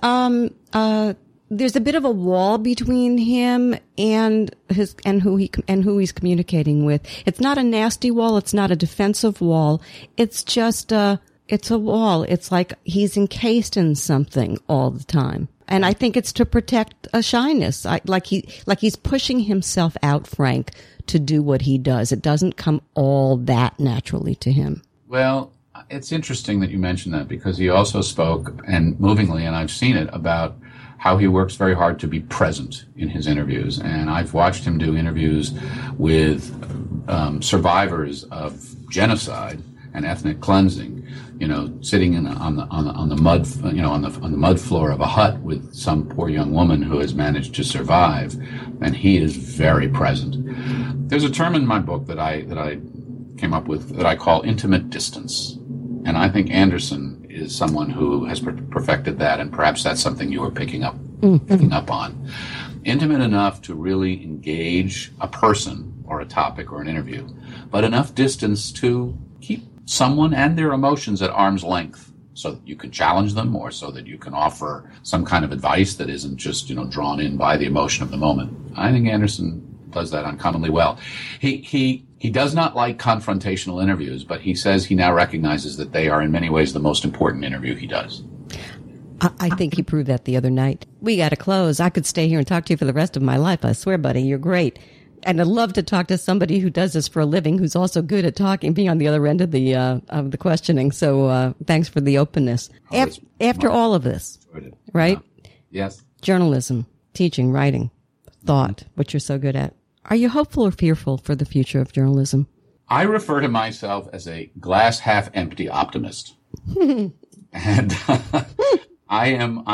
there's a bit of a wall between him and who he's communicating with. It's not a nasty wall. It's not a defensive wall. It's just it's a wall. It's like he's encased in something all the time. And I think it's to protect a shyness. Like he's pushing himself out, Frank, to do what he does. It doesn't come all that naturally to him. Well, it's interesting that you mentioned that, because he also spoke, and movingly, and I've seen it, about how he works very hard to be present in his interviews. And I've watched him do interviews with survivors of genocide and ethnic cleansing, sitting on the mud floor of a hut with some poor young woman who has managed to survive, and he is very present. There's a term in my book that I came up with that I call intimate distance, and I think Anderson is someone who has perfected that, and perhaps that's something you were picking up on. Intimate enough to really engage a person or a topic or an interview, but enough distance to keep someone and their emotions at arm's length, so that you can challenge them, or so that you can offer some kind of advice that isn't just, drawn in by the emotion of the moment. I think Anderson does that uncommonly well. He does not like confrontational interviews, but he says he now recognizes that they are in many ways the most important interview he does. I think he proved that the other night. We got to close. I could stay here and talk to you for the rest of my life. I swear, buddy, you're great. And I'd love to talk to somebody who does this for a living, who's also good at talking, being on the other end of the questioning. So thanks for the openness. After all of this, right? Yeah. Yes. Journalism, teaching, writing, thought, what you're so good at. Are you hopeful or fearful for the future of journalism? I refer to myself as a glass half empty optimist. And I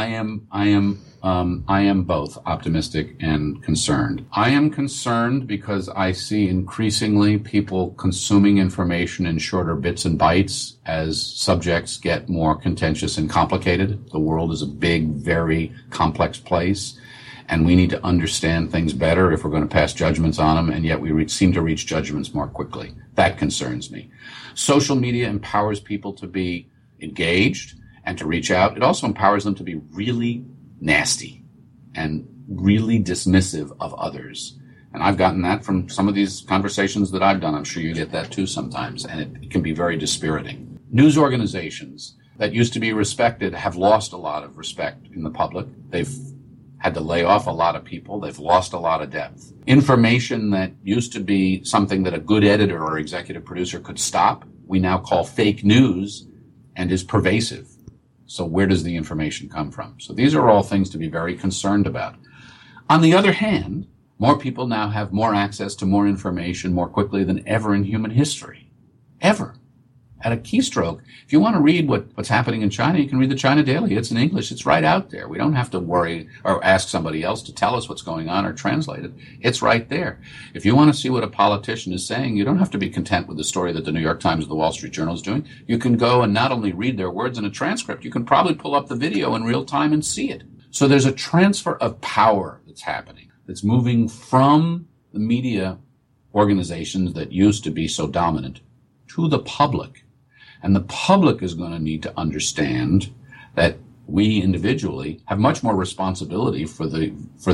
am both optimistic and concerned. I am concerned because I see increasingly people consuming information in shorter bits and bytes as subjects get more contentious and complicated. The world is a big, very complex place, and we need to understand things better if we're going to pass judgments on them, and yet we seem to reach judgments more quickly. That concerns me. Social media empowers people to be engaged and to reach out. It also empowers them to be really nasty and really dismissive of others. And I've gotten that from some of these conversations that I've done. I'm sure you get that too sometimes, and it can be very dispiriting. News organizations that used to be respected have lost a lot of respect in the public. They've had to lay off a lot of people. They've lost a lot of depth. Information that used to be something that a good editor or executive producer could stop, we now call fake news, and is pervasive. So where does the information come from? So these are all things to be very concerned about. On the other hand, more people now have more access to more information more quickly than ever in human history. Ever. At a keystroke. If you want to read what's happening in China, you can read the China Daily. It's in English. It's right out there. We don't have to worry or ask somebody else to tell us what's going on or translate it. It's right there. If you want to see what a politician is saying, you don't have to be content with the story that the New York Times or the Wall Street Journal is doing. You can go and not only read their words in a transcript, you can probably pull up the video in real time and see it. So there's a transfer of power that's happening, that's moving from the media organizations that used to be so dominant to the public. And the public is going to need to understand that we individually have much more responsibility for the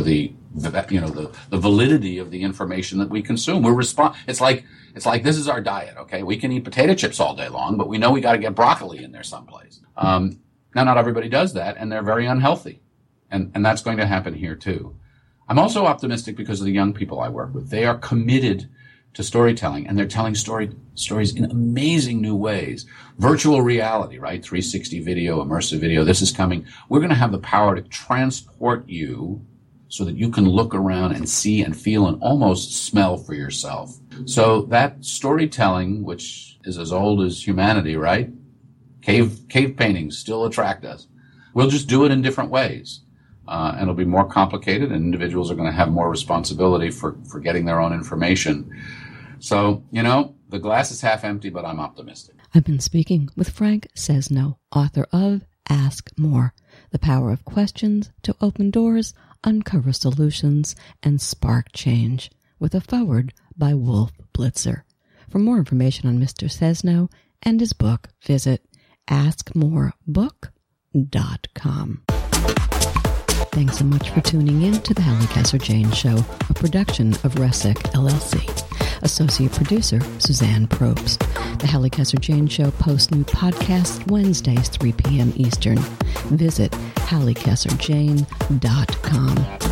validity of the information that we consume. It's like this is our diet, okay? We can eat potato chips all day long, but we know we got to get broccoli in there someplace. Now, not everybody does that, and they're very unhealthy, and that's going to happen here too. I'm also optimistic because of the young people I work with. They are committed to storytelling, and they're telling stories in amazing new ways. Virtual reality, right? 360 video, immersive video. This is coming. We're going to have the power to transport you so that you can look around and see and feel and almost smell for yourself. So that storytelling, which is as old as humanity, right? Cave paintings still attract us. We'll just do it in different ways. And it'll be more complicated, and individuals are going to have more responsibility for getting their own information. So, the glass is half empty, but I'm optimistic. I've been speaking with Frank Sesno, author of Ask More, the power of questions to open doors, uncover solutions, and spark change, with a foreword by Wolf Blitzer. For more information on Mr. Cesno and his book, visit askmorebook.com. Thanks so much for tuning in to the Hallie Casser-Jane Show, a production of Resic LLC. Associate producer, Suzanne Probst. The Hallie Casser-Jane Show posts new podcasts Wednesdays, 3 p.m. Eastern. Visit HallieCasserJane.com.